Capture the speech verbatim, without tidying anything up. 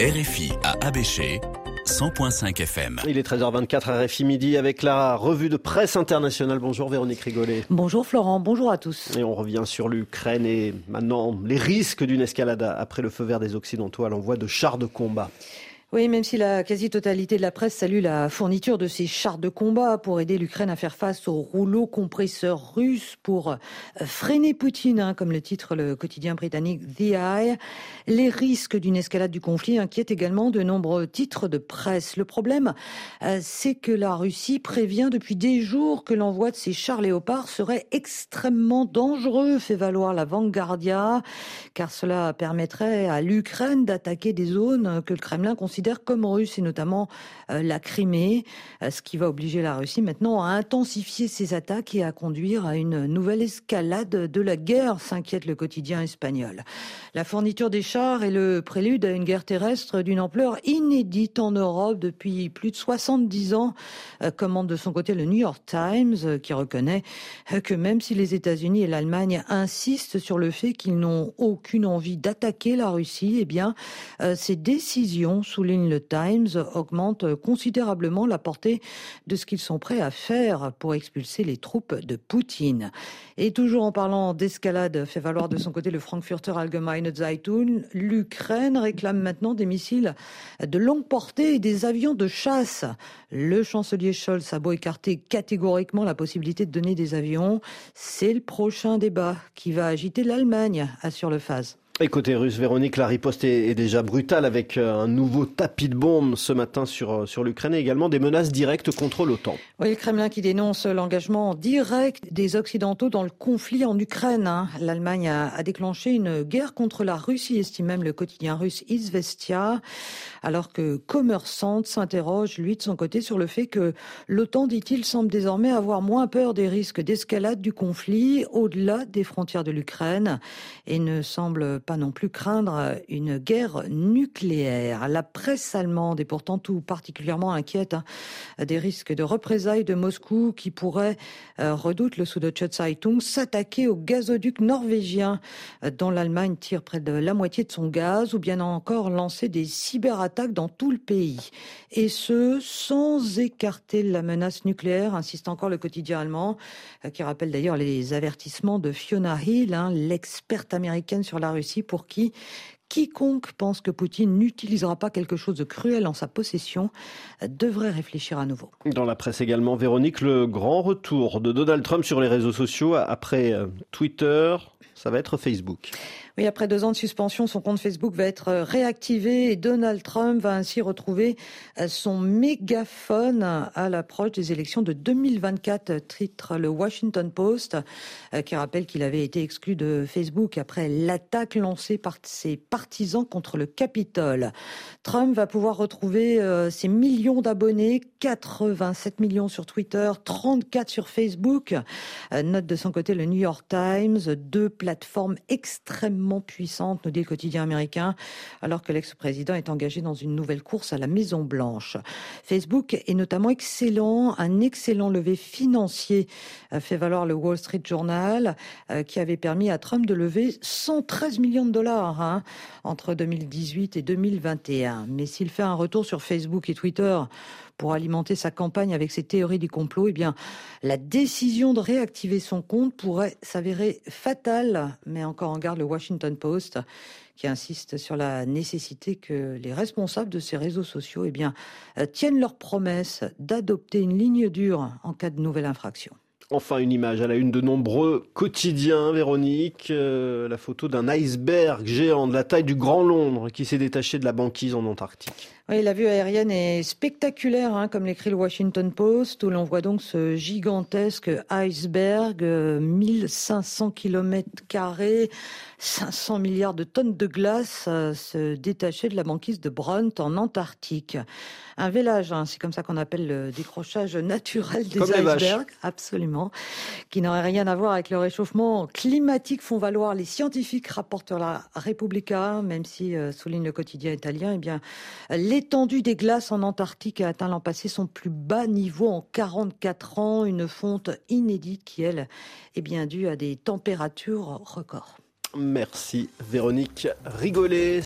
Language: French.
R F I à Abéché, cent virgule cinq F M. Il est treize heures vingt-quatre à R F I Midi avec la revue de presse internationale. Bonjour Véronique Rigolet. Bonjour Florent, bonjour à tous. Et on revient sur l'Ukraine et maintenant les risques d'une escalade après le feu vert des Occidentaux à l'envoi de chars de combat. Oui, même si la quasi-totalité de la presse salue la fourniture de ces chars de combat pour aider l'Ukraine à faire face aux rouleaux compresseurs russes pour freiner Poutine, hein, comme le titre le quotidien britannique The Eye, les risques d'une escalade du conflit inquiètent également de nombreux titres de presse. Le problème, c'est que la Russie prévient depuis des jours que l'envoi de ces chars léopards serait extrêmement dangereux, fait valoir la Vanguardia, car cela permettrait à l'Ukraine d'attaquer des zones que le Kremlin considère comme russe, et notamment euh, la Crimée, euh, ce qui va obliger la Russie maintenant à intensifier ses attaques et à conduire à une nouvelle escalade de la guerre, s'inquiète le quotidien espagnol. La fourniture des chars est le prélude à une guerre terrestre d'une ampleur inédite en Europe depuis plus de soixante-dix ans, euh, commente de son côté le New York Times, euh, qui reconnaît euh, que même si les États-Unis et l'Allemagne insistent sur le fait qu'ils n'ont aucune envie d'attaquer la Russie, eh bien, euh, ces décisions sous le Times augmente considérablement la portée de ce qu'ils sont prêts à faire pour expulser les troupes de Poutine. Et toujours en parlant d'escalade, fait valoir de son côté le Frankfurter Allgemeine Zeitung, l'Ukraine réclame maintenant des missiles de longue portée et des avions de chasse. Le chancelier Scholz a beau écarter catégoriquement la possibilité de donner des avions, c'est le prochain débat qui va agiter l'Allemagne, assure le F A S. Et côté russe, Véronique, la riposte est, est déjà brutale avec un nouveau tapis de bombes ce matin sur, sur l'Ukraine et également des menaces directes contre l'OTAN. Oui, le Kremlin qui dénonce l'engagement direct des Occidentaux dans le conflit en Ukraine. Hein. L'Allemagne a, a déclenché une guerre contre la Russie, estime même le quotidien russe Izvestia, alors que Kommersant s'interroge, lui, de son côté, sur le fait que l'OTAN, dit-il, semble désormais avoir moins peur des risques d'escalade du conflit au-delà des frontières de l'Ukraine et ne semble pas non plus craindre une guerre nucléaire. La presse allemande est pourtant tout particulièrement inquiète hein, des risques de représailles de Moscou qui pourraient, euh, redoute le Süddeutsche Zeitung, s'attaquer au gazoduc norvégien euh, dont l'Allemagne tire près de la moitié de son gaz, ou bien encore lancer des cyberattaques dans tout le pays. Et ce, sans écarter la menace nucléaire, insiste encore le quotidien allemand, euh, qui rappelle d'ailleurs les avertissements de Fiona Hill, hein, l'experte américaine sur la Russie, pour qui quiconque pense que Poutine n'utilisera pas quelque chose de cruel en sa possession devrait réfléchir à nouveau. Dans la presse également, Véronique, le grand retour de Donald Trump sur les réseaux sociaux après Twitter, ça va être Facebook. Oui, après deux ans de suspension, son compte Facebook va être réactivé et Donald Trump va ainsi retrouver son mégaphone à l'approche des élections de deux mille vingt-quatre, titre le Washington Post, qui rappelle qu'il avait été exclu de Facebook après l'attaque lancée par ses partisans contre le Capitole. Trump va pouvoir retrouver ses millions d'abonnés, quatre-vingt-sept millions sur Twitter, trente-quatre sur Facebook. Note de son côté le New York Times, deux plateformes extrêmement puissante, nous dit le quotidien américain, alors que l'ex-président est engagé dans une nouvelle course à la Maison-Blanche. Facebook est notamment excellent, un excellent levé financier, fait valoir le Wall Street Journal, qui avait permis à Trump de lever cent treize millions de dollars hein, entre deux mille dix-huit et deux mille vingt et un. Mais s'il fait un retour sur Facebook et Twitter pour alimenter sa campagne avec ses théories du complot, eh bien, la décision de réactiver son compte pourrait s'avérer fatale, mais encore en garde le Washington Post, qui insiste sur la nécessité que les responsables de ces réseaux sociaux, eh bien, tiennent leur promesse d'adopter une ligne dure en cas de nouvelle infraction. Enfin, une image à la une de nombreux quotidiens, Véronique, euh, la photo d'un iceberg géant de la taille du Grand Londres qui s'est détaché de la banquise en Antarctique. Oui, la vue aérienne est spectaculaire, hein, comme l'écrit le Washington Post, où l'on voit donc ce gigantesque iceberg, euh, mille cinq cents kilomètres carrés, cinq cents milliards de tonnes de glace euh, se détacher de la banquise de Brunt en Antarctique. Un vélage, hein, c'est comme ça qu'on appelle le décrochage naturel des comme icebergs, absolument, qui n'aurait rien à voir avec le réchauffement climatique, font valoir les scientifiques, rapporte la Repubblica, même si, euh, souligne le quotidien italien, eh bien, l'étendue des glaces en Antarctique a atteint l'an passé son plus bas niveau en quarante-quatre ans, une fonte inédite qui, elle, est bien due à des températures records. Merci Véronique Rigolet.